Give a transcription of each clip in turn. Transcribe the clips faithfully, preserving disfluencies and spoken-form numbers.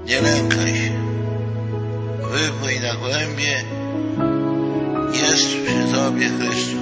Nie lękaj się. Wypłyń na głębie. Jest przy tobie Chrystus.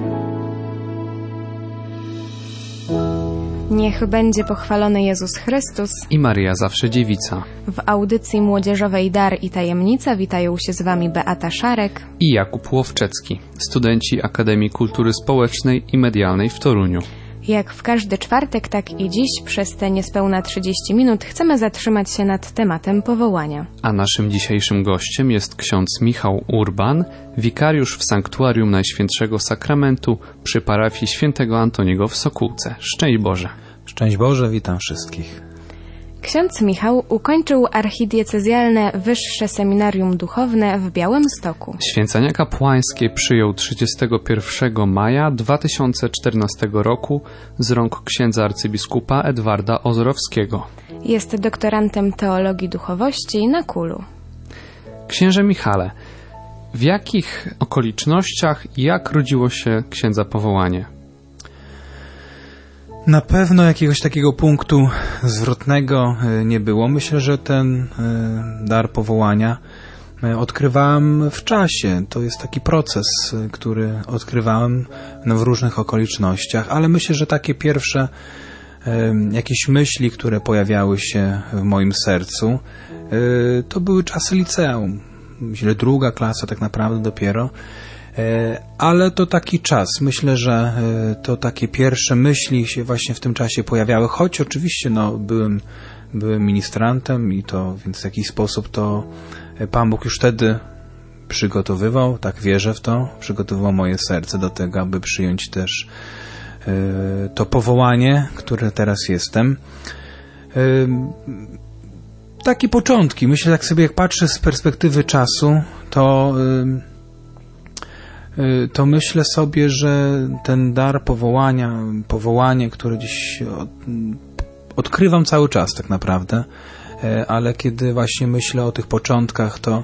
Niech będzie pochwalony Jezus Chrystus i Maryja Zawsze Dziewica. W audycji młodzieżowej Dar i Tajemnica witają się z Wami Beata Szarek i Jakub Łowczecki, studenci Akademii Kultury Społecznej i Medialnej w Toruniu. Jak w każdy czwartek, tak i dziś przez te niespełna trzydzieści minut chcemy zatrzymać się nad tematem powołania. A naszym dzisiejszym gościem jest ksiądz Michał Urban, wikariusz w Sanktuarium Najświętszego Sakramentu przy parafii świętego Antoniego w Sokółce. Szczęść Boże. Szczęść Boże, witam wszystkich. Ksiądz Michał ukończył archidiecezjalne Wyższe Seminarium Duchowne w Białymstoku. Święcenia kapłańskie przyjął trzydziestego pierwszego maja dwa tysiące czternastego roku z rąk księdza arcybiskupa Edwarda Ozorowskiego. Jest doktorantem teologii duchowości na Kulu. Księże Michale, w jakich okolicznościach i jak rodziło się księdza powołanie? Na pewno jakiegoś takiego punktu zwrotnego nie było. Myślę, że ten dar powołania odkrywałem w czasie. To jest taki proces, który odkrywałem w różnych okolicznościach, ale myślę, że takie pierwsze jakieś myśli, które pojawiały się w moim sercu, to były czasy liceum. Myślę, druga klasa tak naprawdę dopiero. Ale to taki czas. Myślę, że to takie pierwsze myśli się właśnie w tym czasie pojawiały, choć oczywiście no, byłem, byłem ministrantem i to, więc w jakiś sposób to Pan Bóg już wtedy przygotowywał, tak wierzę w to, przygotowywał moje serce do tego, aby przyjąć też to powołanie, które teraz jestem. Takie początki. Myślę, jak sobie jak patrzę z perspektywy czasu, to to myślę sobie, że ten dar powołania, powołanie, które dziś odkrywam cały czas tak naprawdę, ale kiedy właśnie myślę o tych początkach, to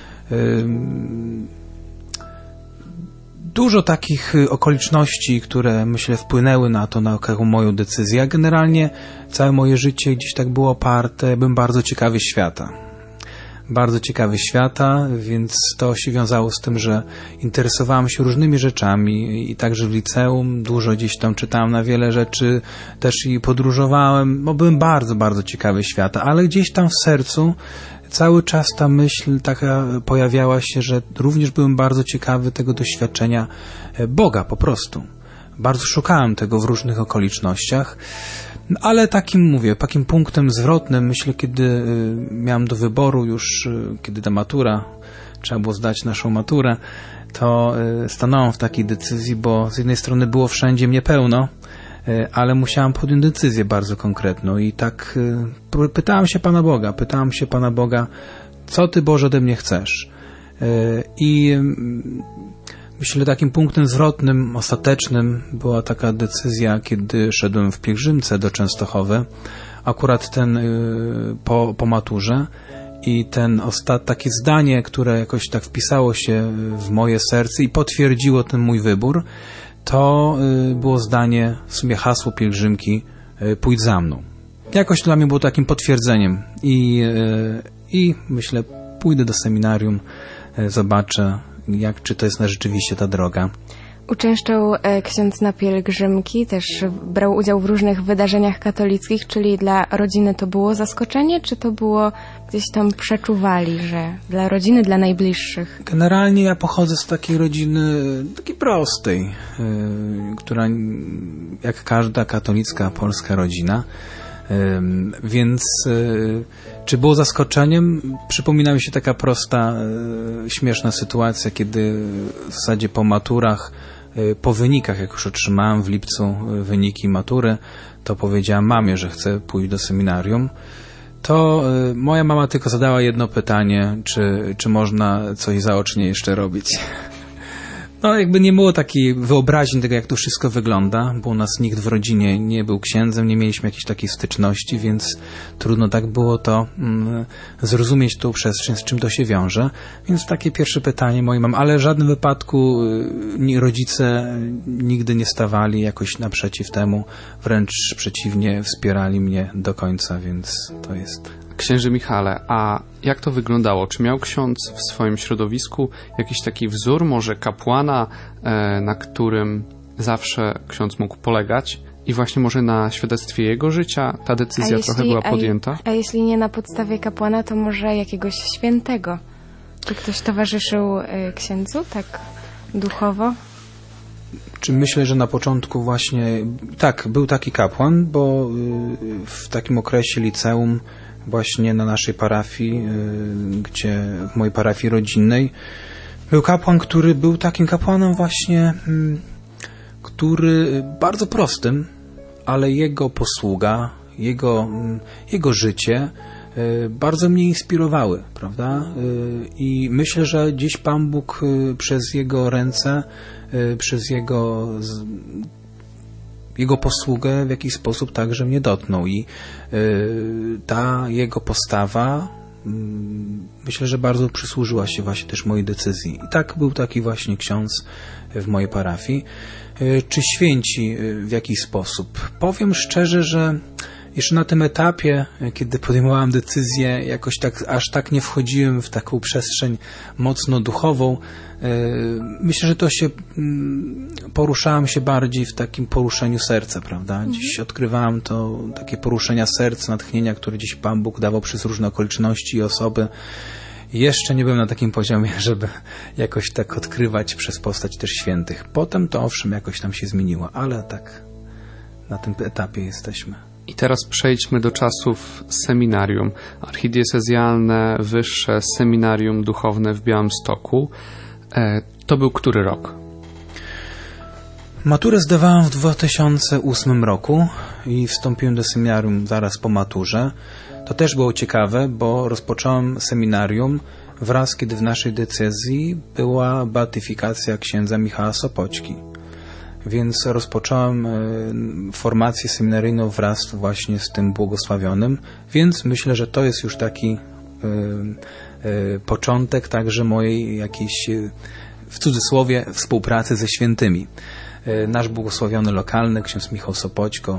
dużo takich okoliczności, które myślę wpłynęły na to, na taką moją decyzję, a generalnie całe moje życie gdzieś tak było oparte, byłem bardzo ciekawy świata. Bardzo ciekawy świata, więc to się wiązało z tym, że interesowałem się różnymi rzeczami i także w liceum dużo gdzieś tam czytałem na wiele rzeczy, też i podróżowałem, bo byłem bardzo, bardzo ciekawy świata, ale gdzieś tam w sercu cały czas ta myśl taka pojawiała się, że również byłem bardzo ciekawy tego doświadczenia Boga po prostu. Bardzo szukałem tego w różnych okolicznościach. Ale takim, mówię, takim punktem zwrotnym, myślę, kiedy miałem do wyboru już, kiedy ta matura, trzeba było zdać naszą maturę, to stanąłem w takiej decyzji, bo z jednej strony było wszędzie mnie pełno, ale musiałem podjąć decyzję bardzo konkretną i tak pytałem się Pana Boga, pytałem się Pana Boga, co Ty, Boże, ode mnie chcesz? I myślę, takim punktem zwrotnym, ostatecznym była taka decyzja, kiedy szedłem w pielgrzymce do Częstochowy, akurat ten po, po maturze i ten ostat, takie zdanie, które jakoś tak wpisało się w moje serce i potwierdziło ten mój wybór, to było zdanie, w sumie hasło pielgrzymki, pójdź za mną. Jakoś dla mnie było takim potwierdzeniem i, i myślę, pójdę do seminarium, zobaczę, jak, czy to jest na rzeczywiście ta droga. Uczęszczał e, ksiądz na pielgrzymki, też brał udział w różnych wydarzeniach katolickich, czyli dla rodziny to było zaskoczenie, czy to było gdzieś tam przeczuwali, że dla rodziny, dla najbliższych? Generalnie ja pochodzę z takiej rodziny, takiej prostej, yy, która jak każda katolicka polska rodzina, yy, więc yy, czy było zaskoczeniem? Przypomina mi się taka prosta, yy, śmieszna sytuacja, kiedy w zasadzie po maturach, po wynikach, jak już otrzymałem w lipcu wyniki matury, to powiedziałem mamie, że chcę pójść do seminarium. To moja mama tylko zadała jedno pytanie, czy, czy można coś zaocznie jeszcze robić. No jakby nie było takiej wyobraźni tego, jak to wszystko wygląda, bo u nas nikt w rodzinie nie był księdzem, nie mieliśmy jakiejś takiej styczności, więc trudno tak było to mm, zrozumieć tą przestrzeń, z czym to się wiąże. Więc takie pierwsze pytanie mojej mamy, ale w żadnym wypadku y, rodzice nigdy nie stawali jakoś naprzeciw temu, wręcz przeciwnie, wspierali mnie do końca, więc to jest... Księży Michale, a jak to wyglądało? Czy miał ksiądz w swoim środowisku jakiś taki wzór, może kapłana, e, na którym zawsze ksiądz mógł polegać? I właśnie może na świadectwie jego życia ta decyzja jeśli, trochę była podjęta? A, a jeśli nie na podstawie kapłana, to może jakiegoś świętego? Czy ktoś towarzyszył y, księdzu tak duchowo? Czy myślę, że na początku właśnie, tak, był taki kapłan, bo y, w takim okresie liceum właśnie na naszej parafii, y, gdzie w mojej parafii rodzinnej, był kapłan, który był takim kapłanem właśnie, y, który bardzo prostym, ale jego posługa, jego, jego życie bardzo mnie inspirowały, prawda? I myślę, że gdzieś Pan Bóg przez jego ręce, przez jego, jego posługę w jakiś sposób także mnie dotknął. I ta jego postawa, myślę, że bardzo przysłużyła się właśnie też mojej decyzji. I tak był taki właśnie ksiądz w mojej parafii. Czy święci w jakiś sposób? Powiem szczerze, że jeszcze na tym etapie, kiedy podejmowałem decyzję, jakoś tak, aż tak nie wchodziłem w taką przestrzeń mocno duchową. Myślę, że to się, poruszałem się bardziej w takim poruszeniu serca, prawda? Dziś odkrywałem to takie poruszenia serca, natchnienia, które dziś Pan Bóg dawał przez różne okoliczności i osoby. Jeszcze nie byłem na takim poziomie, żeby jakoś tak odkrywać przez postać też świętych. Potem to owszem jakoś tam się zmieniło, ale tak na tym etapie jesteśmy. I teraz przejdźmy do czasów seminarium. Archidiecezjalne, wyższe seminarium duchowne w Białymstoku. E, to był który rok? Maturę zdawałem w dwa tysiące ósmym roku i wstąpiłem do seminarium zaraz po maturze. To też było ciekawe, bo rozpocząłem seminarium wraz, kiedy w naszej diecezji była beatyfikacja księdza Michała Sopoćki. Więc rozpocząłem formację seminaryjną wraz właśnie z tym błogosławionym, więc myślę, że to jest już taki y, y, początek także mojej jakiejś, w cudzysłowie, współpracy ze świętymi. Nasz błogosławiony lokalny, ksiądz Michał Sopoćko,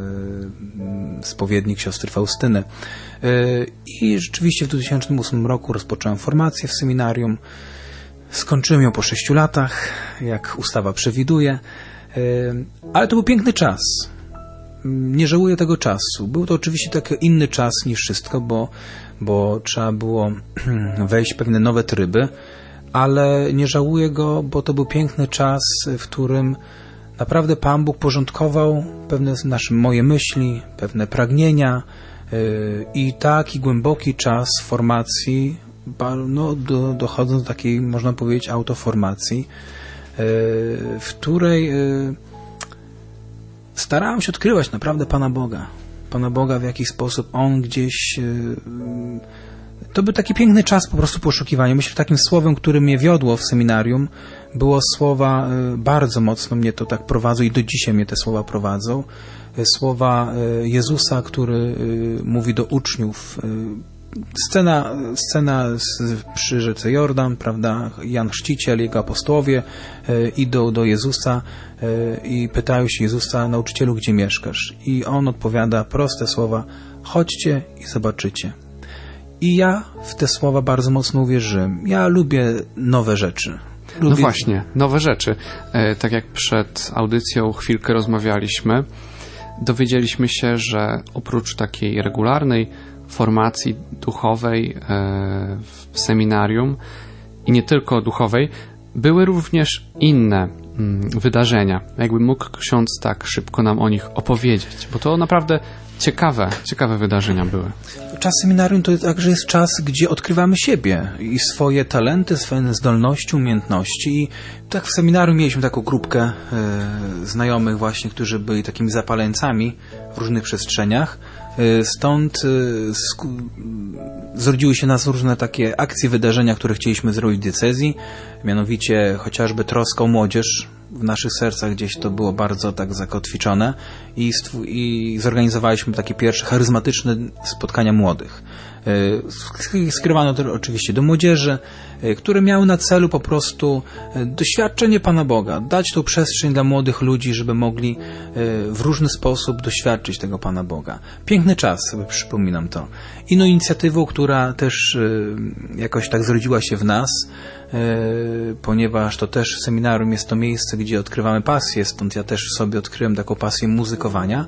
spowiednik siostry Faustyny. I rzeczywiście w dwa tysiące ósmym roku rozpocząłem formację w seminarium. Skończyłem ją po sześciu latach, jak ustawa przewiduje. Ale to był piękny czas. Nie żałuję tego czasu. Był to oczywiście taki inny czas niż wszystko, bo, bo trzeba było wejść w pewne nowe tryby, ale nie żałuję go, bo to był piękny czas, w którym naprawdę Pan Bóg porządkował pewne nasze moje myśli, pewne pragnienia yy, i taki głęboki czas formacji, no, do, dochodząc do takiej, można powiedzieć, autoformacji, yy, w której yy, starałem się odkrywać naprawdę Pana Boga. Pana Boga w jakiś sposób On gdzieś... Yy, To był taki piękny czas po prostu poszukiwania. Myślę, że takim słowem, które mnie wiodło w seminarium, było słowa, bardzo mocno mnie to tak prowadzą i do dzisiaj mnie te słowa prowadzą. Słowa Jezusa, który mówi do uczniów. Scena, scena przy rzece Jordan, prawda? Jan Chrzciciel, jego apostołowie idą do Jezusa i pytają się Jezusa: nauczycielu, gdzie mieszkasz? I on odpowiada proste słowa: chodźcie i zobaczycie. I ja w te słowa bardzo mocno uwierzyłem. Ja lubię nowe rzeczy. Lubię... No właśnie, nowe rzeczy. E, tak jak przed audycją chwilkę rozmawialiśmy, dowiedzieliśmy się, że oprócz takiej regularnej formacji duchowej e, w seminarium i nie tylko duchowej, były również inne mm, wydarzenia. Jakby mógł ksiądz tak szybko nam o nich opowiedzieć, bo to naprawdę ciekawe, ciekawe wydarzenia były. Czas seminarium to także jest czas, gdzie odkrywamy siebie i swoje talenty, swoje zdolności, umiejętności. I tak w seminarium mieliśmy taką grupkę e, znajomych właśnie, którzy byli takimi zapaleńcami w różnych przestrzeniach. E, stąd e, sku- zrodziły się nas różne takie akcje, wydarzenia, które chcieliśmy zrobić w diecezji. Mianowicie chociażby troska o młodzież. w naszych sercach gdzieś to było bardzo tak zakotwiczone i, stw- i zorganizowaliśmy takie pierwsze charyzmatyczne spotkania młodych. Skierowano to oczywiście do młodzieży, które miały na celu po prostu doświadczenie Pana Boga, dać tą przestrzeń dla młodych ludzi, żeby mogli w różny sposób doświadczyć tego Pana Boga. Piękny czas, sobie przypominam to. Inną inicjatywą, która też jakoś tak zrodziła się w nas, ponieważ to też seminarium jest to miejsce, gdzie odkrywamy pasję, stąd ja też w sobie odkryłem taką pasję muzykowania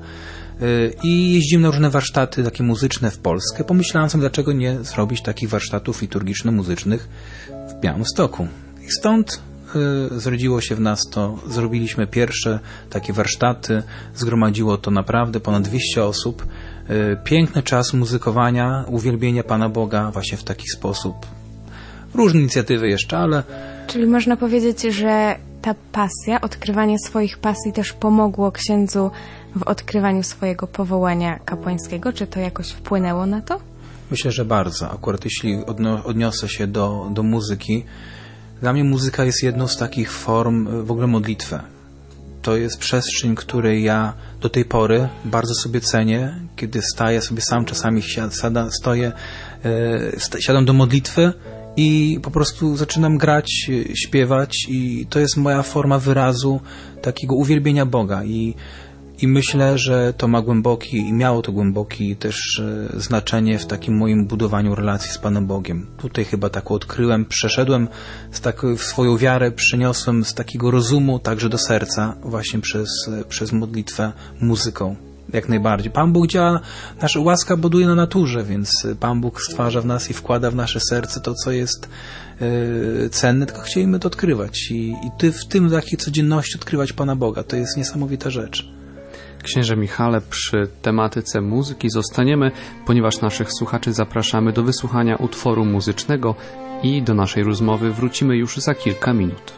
i jeździmy na różne warsztaty takie muzyczne w Polskę. Pomyślałem sobie, dlaczego nie zrobić takich warsztatów liturgiczno-muzycznych w Białymstoku. I stąd y, zrodziło się w nas to, zrobiliśmy pierwsze takie warsztaty, zgromadziło to naprawdę ponad dwieście osób. Y, piękny czas muzykowania, uwielbienia Pana Boga właśnie w taki sposób. Różne inicjatywy jeszcze, ale... Czyli można powiedzieć, że ta pasja, odkrywanie swoich pasji też pomogło księdzu w odkrywaniu swojego powołania kapłańskiego? Czy to jakoś wpłynęło na to? Myślę, że bardzo. Akurat jeśli odno- odniosę się do, do muzyki, dla mnie muzyka jest jedną z takich form w ogóle modlitwy. To jest przestrzeń, której ja do tej pory bardzo sobie cenię, kiedy staję sobie sam, czasami siada, stoję, e, siadam do modlitwy i po prostu zaczynam grać, śpiewać i to jest moja forma wyrazu takiego uwielbienia Boga i I myślę, że to ma głęboki i miało to głęboki też e, znaczenie w takim moim budowaniu relacji z Panem Bogiem. Tutaj chyba tak odkryłem, przeszedłem z tak, w swoją wiarę, przyniosłem z takiego rozumu także do serca właśnie przez, przez modlitwę muzyką. Jak najbardziej. Pan Bóg działa, nasza łaska buduje na naturze, więc Pan Bóg stwarza w nas i wkłada w nasze serce to, co jest e, cenne, tylko chcielibyśmy to odkrywać. I, i ty w tym takiej codzienności odkrywać Pana Boga. To jest niesamowita rzecz. Księże Michale, przy tematyce muzyki zostaniemy, ponieważ naszych słuchaczy zapraszamy do wysłuchania utworu muzycznego i do naszej rozmowy wrócimy już za kilka minut.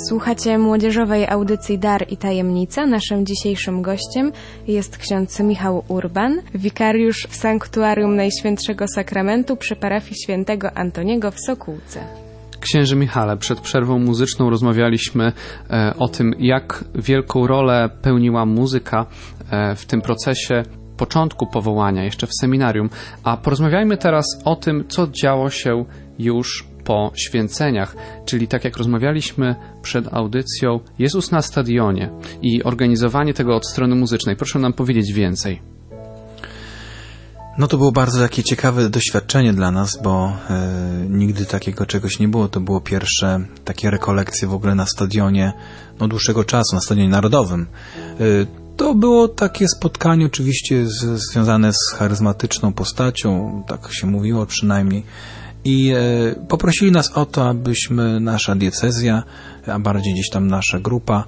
Słuchacie młodzieżowej audycji Dar i Tajemnica. Naszym dzisiejszym gościem jest ksiądz Michał Urban, wikariusz w Sanktuarium Najświętszego Sakramentu przy parafii świętego Antoniego w Sokółce. Księże Michale, przed przerwą muzyczną rozmawialiśmy e, o tym, jak wielką rolę pełniła muzyka e, w tym procesie początku powołania, jeszcze w seminarium. A porozmawiajmy teraz o tym, co działo się już po święceniach, czyli tak jak rozmawialiśmy przed audycją, Jezus na stadionie i organizowanie tego od strony muzycznej. Proszę nam powiedzieć więcej. No to było bardzo takie ciekawe doświadczenie dla nas, bo e, nigdy takiego czegoś nie było. To było pierwsze takie rekolekcje w ogóle na stadionie, no dłuższego czasu, na stadionie narodowym. E, to było takie spotkanie oczywiście z, związane z charyzmatyczną postacią, tak się mówiło przynajmniej. I e, poprosili nas o to, abyśmy, nasza diecezja, a bardziej gdzieś tam nasza grupa,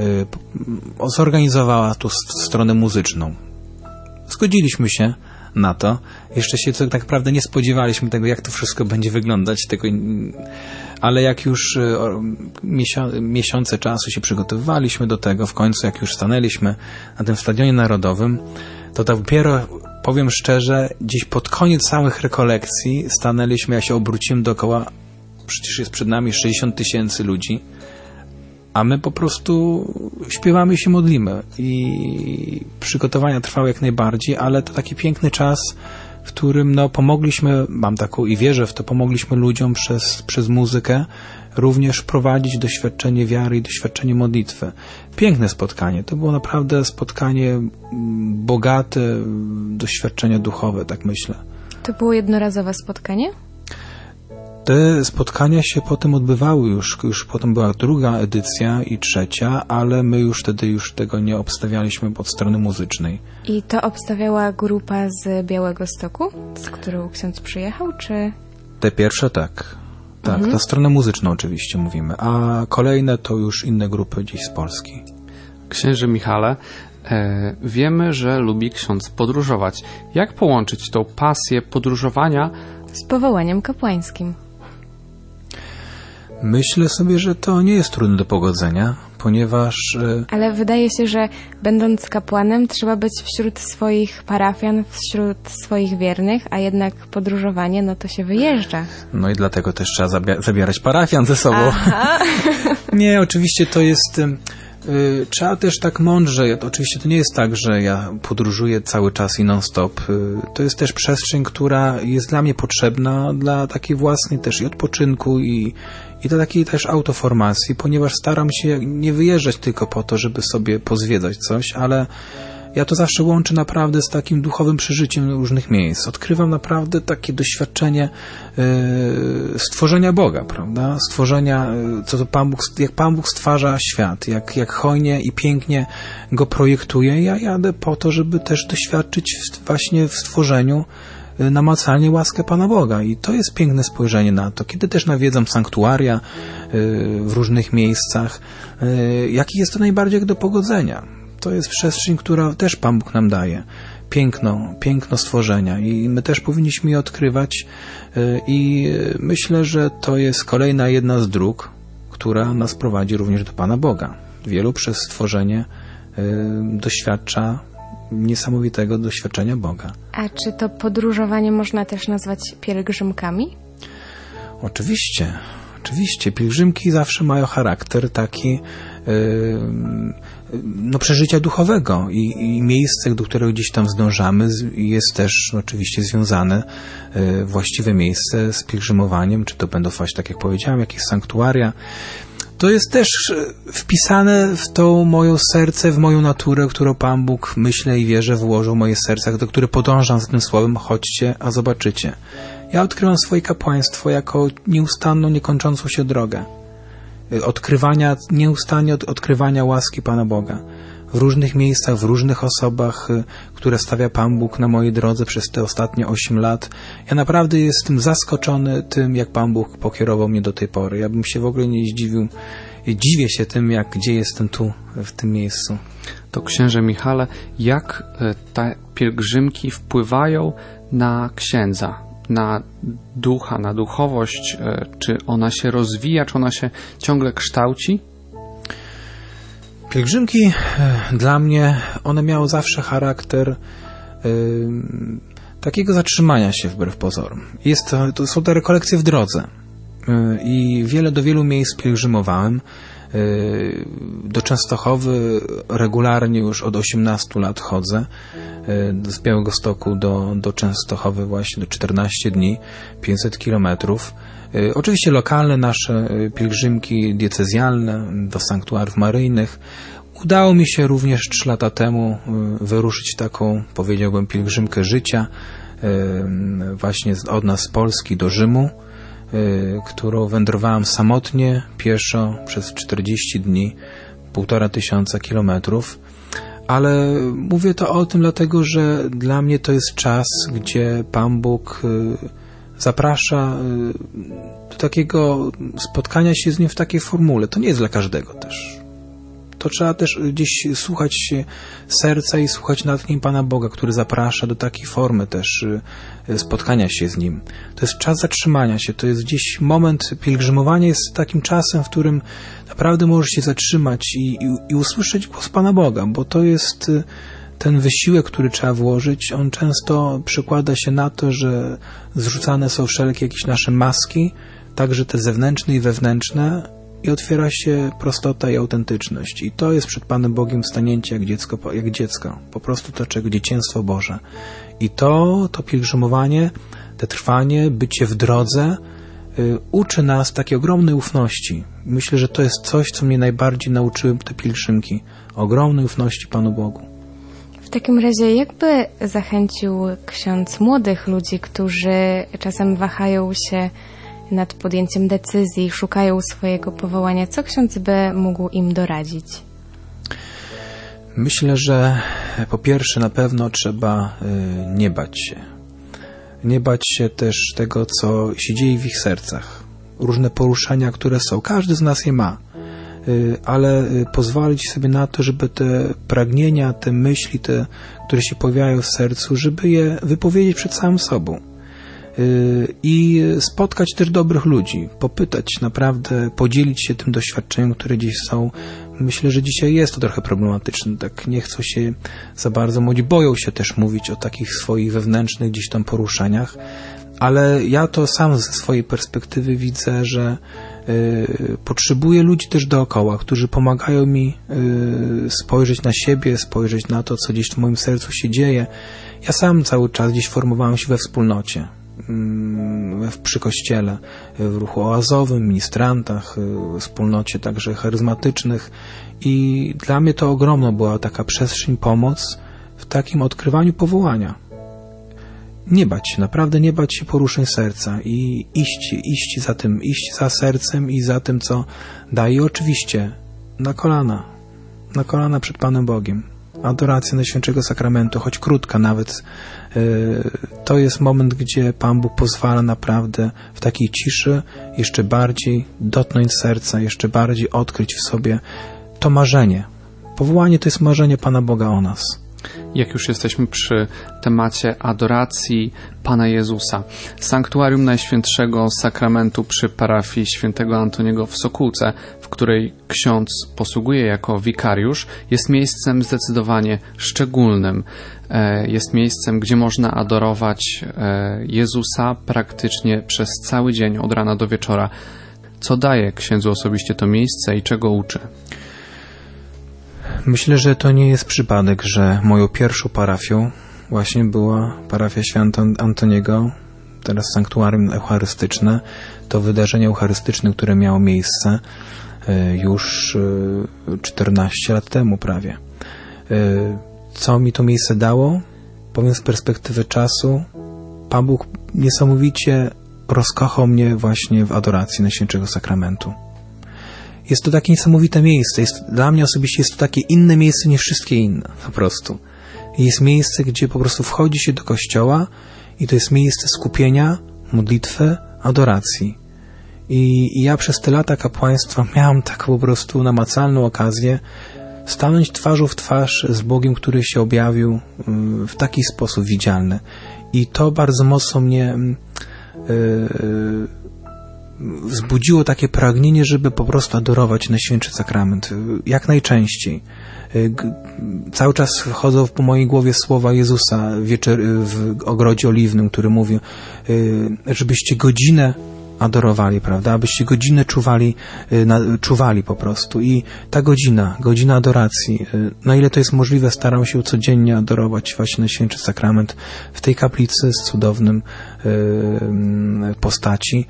e, zorganizowała tu stronę muzyczną. Zgodziliśmy się na to. Jeszcze się tak naprawdę nie spodziewaliśmy tego, jak to wszystko będzie wyglądać, tego, ale jak już miesią- miesiące czasu się przygotowywaliśmy do tego, w końcu jak już stanęliśmy na tym Stadionie Narodowym, to dopiero, powiem szczerze, gdzieś pod koniec całych rekolekcji stanęliśmy, ja się obróciłem dookoła, przecież jest przed nami sześćdziesiąt tysięcy ludzi, a my po prostu śpiewamy i się modlimy. I przygotowania trwały jak najbardziej, ale to taki piękny czas, w którym no, pomogliśmy, mam taką i wierzę w to, pomogliśmy ludziom przez, przez muzykę również prowadzić doświadczenie wiary i doświadczenie modlitwy. Piękne spotkanie. To było naprawdę spotkanie bogate, doświadczenia duchowe, tak myślę. To było jednorazowe spotkanie? Te spotkania się potem odbywały już, już potem była druga edycja i trzecia, ale my już wtedy już tego nie obstawialiśmy od strony muzycznej. I to obstawiała grupa z Białegostoku, z którą ksiądz przyjechał, czy... Te pierwsze tak. Tak, mhm. na stronę muzyczną oczywiście mówimy, a kolejne to już inne grupy gdzieś z Polski. Księże Michale, e, wiemy, że lubi ksiądz podróżować. Jak połączyć tą pasję podróżowania z powołaniem kapłańskim? Myślę sobie, że to nie jest trudne do pogodzenia, ponieważ... Ale wydaje się, że będąc kapłanem trzeba być wśród swoich parafian, wśród swoich wiernych, a jednak podróżowanie, no to się wyjeżdża. No i dlatego też trzeba zabia- zabierać parafian ze sobą. Nie, oczywiście to jest... Y, trzeba też tak mądrze, oczywiście to nie jest tak, że ja podróżuję cały czas i non-stop. Y, to jest też przestrzeń, która jest dla mnie potrzebna dla takiej własnej też i odpoczynku i, i dla takiej też autoformacji, ponieważ staram się nie wyjeżdżać tylko po to, żeby sobie pozwiedzać coś, ale ja to zawsze łączę naprawdę z takim duchowym przeżyciem różnych miejsc. Odkrywam naprawdę takie doświadczenie y, stworzenia Boga, prawda? Stworzenia, co to Pan Bóg, jak Pan Bóg stwarza świat, jak, jak hojnie i pięknie go projektuje. Ja jadę po to, żeby też doświadczyć w, właśnie w stworzeniu y, namacalnie łaskę Pana Boga. I to jest piękne spojrzenie na to. Kiedy też nawiedzam sanktuaria y, w różnych miejscach, y, jaki jest to najbardziej do pogodzenia. To jest przestrzeń, która też Pan Bóg nam daje. Piękno, piękno stworzenia i my też powinniśmy je odkrywać i myślę, że to jest kolejna jedna z dróg, która nas prowadzi również do Pana Boga. Wielu przez stworzenie doświadcza niesamowitego doświadczenia Boga. A czy to podróżowanie można też nazwać pielgrzymkami? Oczywiście, oczywiście. Pielgrzymki zawsze mają charakter taki yy, no, przeżycia duchowego i, i miejsce, do którego gdzieś tam zdążamy, jest też oczywiście związane yy, właściwe miejsce z pielgrzymowaniem, czy to będą właśnie, tak jak powiedziałem, jakieś sanktuaria. To jest też wpisane w to moje serce, w moją naturę, którą Pan Bóg, myślę i wierzę, włożył w moje serce, do której podążam za tym słowem: chodźcie, a zobaczycie. Ja odkrywam swoje kapłaństwo jako nieustanną, niekończącą się drogę. Odkrywania, nieustannie od, odkrywania łaski Pana Boga. W różnych miejscach, w różnych osobach, które stawia Pan Bóg na mojej drodze przez te ostatnie osiem lat. Ja naprawdę jestem zaskoczony tym, jak Pan Bóg pokierował mnie do tej pory. Ja bym się w ogóle nie zdziwił. Dziwię się tym, jak gdzie jestem tu, w tym miejscu. To księże Michale, jak te pielgrzymki wpływają na księdza, na ducha, na duchowość? Czy ona się rozwija, czy ona się ciągle kształci? Pielgrzymki dla mnie, one miały zawsze charakter y, takiego zatrzymania się wbrew pozorom. Jest to, to są te rekolekcje w drodze y, i wiele do wielu miejsc pielgrzymowałem. Y, do Częstochowy regularnie już od osiemnastu lat chodzę. Y, z Białegostoku do, do Częstochowy właśnie do czternaście dni, pięćset kilometrów. Y, oczywiście lokalne nasze pielgrzymki diecezjalne do sanktuariów maryjnych. Udało mi się również trzy lata temu wyruszyć taką, powiedziałbym, pielgrzymkę życia właśnie od nas z Polski do Rzymu, którą wędrowałem samotnie, pieszo przez czterdzieści dni, półtora tysiąca kilometrów. Ale mówię to o tym dlatego, że dla mnie to jest czas, gdzie Pan Bóg zaprasza do takiego spotkania się z Nim w takiej formule. To nie jest dla każdego też. To trzeba też gdzieś słuchać serca i słuchać natchnień Pana Boga, który zaprasza do takiej formy też spotkania się z Nim. To jest czas zatrzymania się, to jest gdzieś moment, pielgrzymowanie jest takim czasem, w którym naprawdę możesz się zatrzymać i, i, i usłyszeć głos Pana Boga, bo to jest ten wysiłek, który trzeba włożyć. On często przekłada się na to, że zrzucane są wszelkie jakieś nasze maski, także te zewnętrzne i wewnętrzne, i otwiera się prostota i autentyczność. I to jest przed Panem Bogiem stanięcie jak dziecko, jak dziecko. Po prostu to czego dzieciństwo Boże. I to, to pielgrzymowanie, te trwanie, bycie w drodze y, uczy nas takiej ogromnej ufności. Myślę, że to jest coś, co mnie najbardziej nauczyły te pielgrzymki. Ogromnej ufności Panu Bogu. W takim razie jakby zachęcił ksiądz młodych ludzi, którzy czasem wahają się nad podjęciem decyzji, szukają swojego powołania. Co ksiądz by mógł im doradzić? Myślę, że po pierwsze na pewno trzeba y, nie bać się. Nie bać się też tego, co się dzieje w ich sercach. Różne poruszenia, które są. Każdy z nas je ma. Y, ale y, pozwolić sobie na to, żeby te pragnienia, te myśli, te, które się pojawiają w sercu, żeby je wypowiedzieć przed samym sobą. I spotkać też dobrych ludzi, popytać naprawdę, podzielić się tym doświadczeniem, które gdzieś są. Myślę, że dzisiaj jest to trochę problematyczne, tak nie chcą się za bardzo, młodzi boją się też mówić o takich swoich wewnętrznych gdzieś tam poruszeniach, ale ja to sam ze swojej perspektywy widzę, że y, potrzebuję ludzi też dookoła, którzy pomagają mi y, spojrzeć na siebie, spojrzeć na to, co gdzieś w moim sercu się dzieje. Ja sam cały czas gdzieś formowałem się we wspólnocie. Przy kościele, w ruchu oazowym, ministrantach, wspólnocie także charyzmatycznych i dla mnie to ogromna była taka przestrzeń, pomoc w takim odkrywaniu powołania. Nie bać się, naprawdę nie bać się poruszeń serca i iść, iść za tym, iść za sercem i za tym, co daje. I oczywiście na kolana, na kolana przed Panem Bogiem. Adoracja Najświętszego Sakramentu, choć krótka nawet, to jest moment, gdzie Pan Bóg pozwala naprawdę w takiej ciszy jeszcze bardziej dotknąć serca, jeszcze bardziej odkryć w sobie to marzenie. Powołanie to jest marzenie Pana Boga o nas. Jak już jesteśmy przy temacie adoracji Pana Jezusa, Sanktuarium Najświętszego Sakramentu przy parafii świętego Antoniego w Sokółce, w której ksiądz posługuje jako wikariusz, jest miejscem zdecydowanie szczególnym. Jest miejscem, gdzie można adorować Jezusa praktycznie przez cały dzień, od rana do wieczora. Co daje księdzu osobiście to miejsce i czego uczy? Myślę, że to nie jest przypadek, że moją pierwszą parafią właśnie była parafia świętego Antoniego, teraz sanktuarium eucharystyczne. To wydarzenie eucharystyczne, które miało miejsce już czternaście lat temu prawie. Co mi to miejsce dało? Powiem z perspektywy czasu, Pan Bóg niesamowicie rozkochał mnie właśnie w adoracji Najświętszego Sakramentu. Jest to takie niesamowite miejsce. Jest, dla mnie osobiście jest to takie inne miejsce niż wszystkie inne, po prostu. Jest miejsce, gdzie po prostu wchodzi się do kościoła i to jest miejsce skupienia, modlitwy, adoracji. I, i ja przez te lata kapłaństwa miałem taką po prostu namacalną okazję stanąć twarzą w twarz z Bogiem, który się objawił w taki sposób widzialny. I to bardzo mocno mnie yy, wzbudziło takie pragnienie, żeby po prostu adorować Najświętszy Sakrament jak najczęściej. Cały czas chodzą po mojej głowie słowa Jezusa wieczer, w ogrodzie oliwnym, który mówił, żebyście godzinę adorowali, prawda? Abyście godzinę czuwali, czuwali po prostu. I ta godzina, godzina adoracji, na ile to jest możliwe, staram się codziennie adorować właśnie Najświętszy Sakrament w tej kaplicy z cudownym postaci.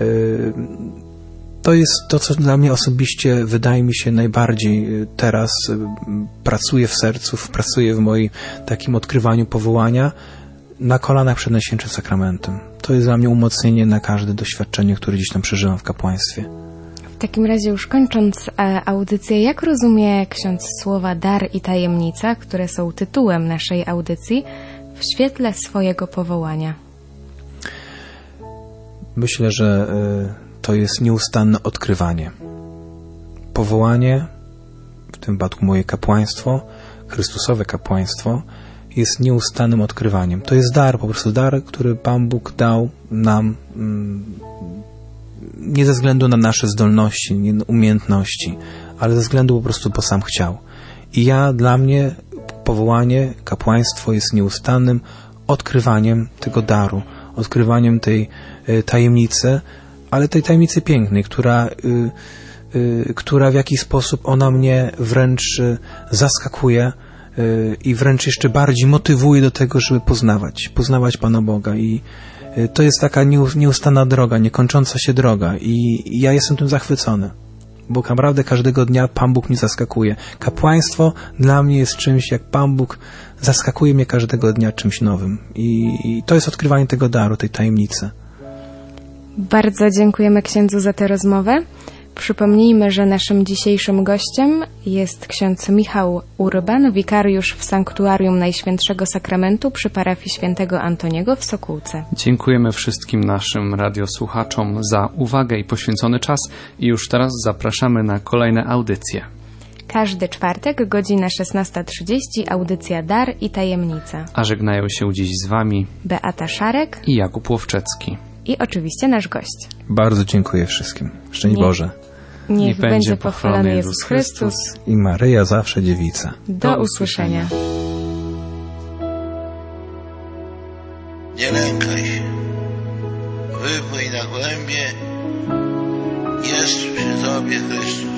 To jest to, co dla mnie osobiście wydaje mi się najbardziej teraz pracuje w sercu, pracuje w moim takim odkrywaniu powołania na kolanach przed Najświętszym Sakramentem. To jest dla mnie umocnienie na każde doświadczenie, które gdzieś tam przeżyłam w kapłaństwie. W takim razie już kończąc audycję, jak rozumie ksiądz słowa dar i tajemnica, które są tytułem naszej audycji, w świetle swojego powołania? Myślę, że to jest nieustanne odkrywanie. Powołanie, w tym wypadku moje kapłaństwo, Chrystusowe kapłaństwo, jest nieustannym odkrywaniem. To jest dar, po prostu dar, który Pan Bóg dał nam nie ze względu na nasze zdolności, nie na umiejętności, ale ze względu po prostu, bo sam chciał. I ja, dla mnie powołanie, kapłaństwo jest nieustannym odkrywaniem tego daru, odkrywaniem tej tajemnicy, ale tej tajemnicy pięknej, która, y, y, która w jakiś sposób ona mnie wręcz y, zaskakuje y, i wręcz jeszcze bardziej motywuje do tego, żeby poznawać, poznawać Pana Boga. I y, to jest taka nieustanna droga, niekończąca się droga i, i ja jestem tym zachwycony, bo naprawdę każdego dnia Pan Bóg mnie zaskakuje. Kapłaństwo dla mnie jest czymś, jak Pan Bóg zaskakuje mnie każdego dnia czymś nowym i, i to jest odkrywanie tego daru, tej tajemnicy. Bardzo dziękujemy księdzu za tę rozmowę. Przypomnijmy, że naszym dzisiejszym gościem jest ksiądz Michał Urban, wikariusz w Sanktuarium Najświętszego Sakramentu przy parafii świętego Antoniego w Sokółce. Dziękujemy wszystkim naszym radiosłuchaczom za uwagę i poświęcony czas i już teraz zapraszamy na kolejne audycje. Każdy czwartek, godzina szesnasta trzydzieści, audycja Dar i Tajemnica. A żegnają się dziś z Wami Beata Szarek i Jakub Łowczecki. I oczywiście nasz gość. Bardzo dziękuję wszystkim. Szczęść Boże. Niech, niech będzie pochwalony Jezus Chrystus i Maryja zawsze dziewica. Do, Do usłyszenia. Nie lękaj się. Wypłyń na głębie. Jest przy Tobie Chrystus.